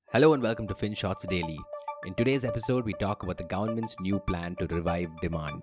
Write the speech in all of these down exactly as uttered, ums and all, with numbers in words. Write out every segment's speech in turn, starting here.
Hello and welcome to FinShots Daily. In today's episode, we talk about the government's new plan to revive demand.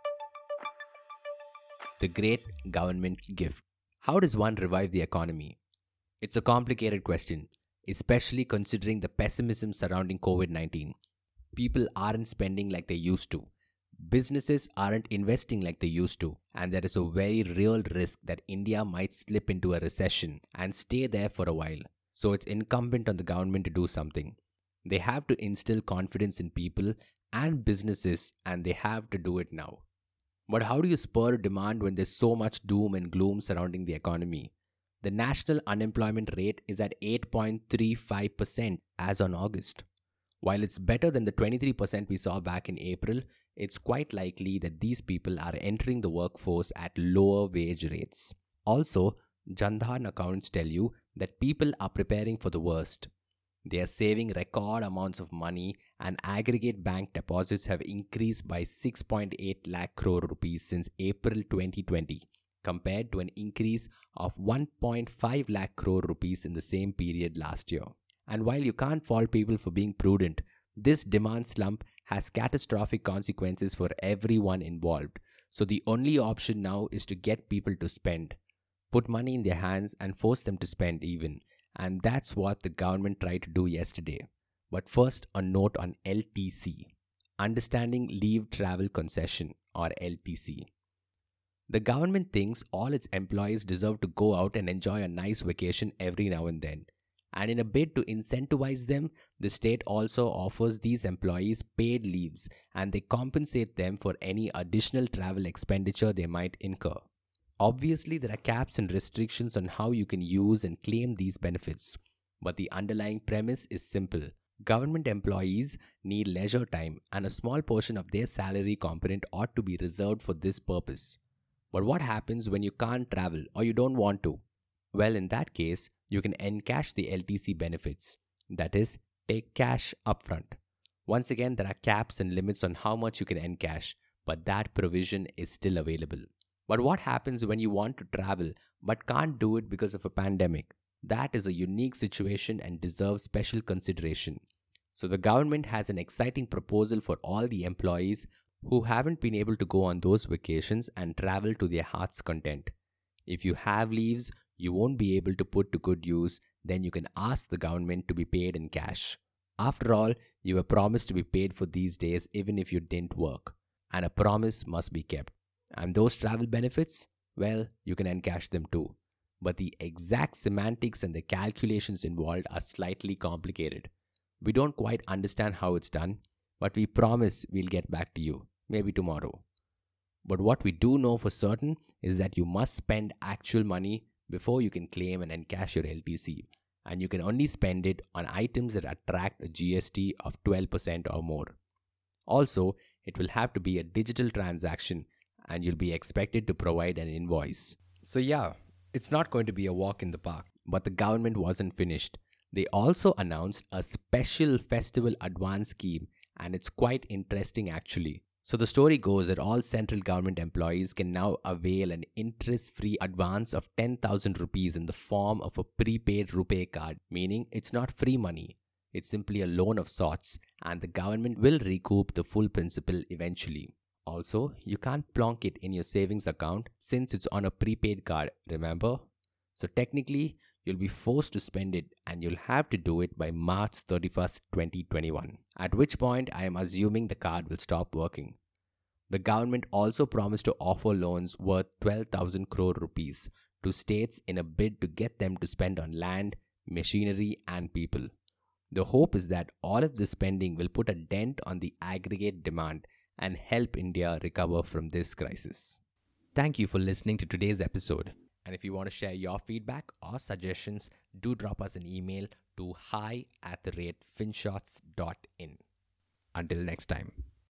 The great government gift. How does one revive the economy? It's a complicated question, especially considering the pessimism surrounding COVID nineteen. People aren't spending like they used to. Businesses aren't investing like they used to, and there is a very real risk that India might slip into a recession and stay there for a while. So it's incumbent on the government to do something. They have to instill confidence in people and businesses, and they have to do it now. But how do you spur demand when there's so much doom and gloom surrounding the economy? The national unemployment rate is at eight point three five percent as on August. While it's better than the twenty-three percent we saw back in April, it's quite likely that these people are entering the workforce at lower wage rates. Also, Jandhan accounts tell you that people are preparing for the worst. They are saving record amounts of money, and aggregate bank deposits have increased by six point eight lakh crore rupees since April twenty twenty, compared to an increase of one point five lakh crore rupees in the same period last year. And while you can't fault people for being prudent, this demand slump has catastrophic consequences for everyone involved. So the only option now is to get people to spend. Put money in their hands and force them to spend even. And that's what the government tried to do yesterday. But first, a note on L T C, Understanding Leave Travel Concession, or L T C. The government thinks all its employees deserve to go out and enjoy a nice vacation every now and then. And in a bid to incentivize them, the state also offers these employees paid leaves, and they compensate them for any additional travel expenditure they might incur. Obviously, there are caps and restrictions on how you can use and claim these benefits, but the underlying premise is simple. Government employees need leisure time, and a small portion of their salary component ought to be reserved for this purpose. But what happens when you can't travel or you don't want to? Well, in that case, you can encash the L T C benefits. That is, take cash upfront. Once again, there are caps and limits on how much you can encash, but that provision is still available. But what happens when you want to travel but can't do it because of a pandemic? That is a unique situation and deserves special consideration. So the government has an exciting proposal for all the employees who haven't been able to go on those vacations and travel to their heart's content. If you have leaves you won't be able to put to good use, then you can ask the government to be paid in cash. After all, you were promised to be paid for these days even if you didn't work. And a promise must be kept. And those travel benefits? Well, you can encash them too. But the exact semantics and the calculations involved are slightly complicated. We don't quite understand how it's done, but we promise we'll get back to you, maybe tomorrow. But what we do know for certain is that you must spend actual money before you can claim and encash your L T C, and you can only spend it on items that attract a G S T of twelve percent or more. Also, it will have to be a digital transaction, and you'll be expected to provide an invoice. So yeah, it's not going to be a walk in the park. But the government wasn't finished. They also announced a special festival advance scheme, and it's quite interesting actually. So the story goes that all central government employees can now avail an interest-free advance of ten thousand rupees in the form of a prepaid RuPay card, meaning it's not free money. It's simply a loan of sorts, and the government will recoup the full principal eventually. Also, you can't plonk it in your savings account since it's on a prepaid card, remember? So technically, you'll be forced to spend it, and you'll have to do it by March thirty-first, twenty twenty-one, at which point I am assuming the card will stop working. The government also promised to offer loans worth twelve thousand crore rupees to states in a bid to get them to spend on land, machinery and people. The hope is that all of this spending will put a dent on the aggregate demand and help India recover from this crisis. Thank you for listening to today's episode. And if you want to share your feedback or suggestions, do drop us an email to hi at the rate finshots dot in. Until next time.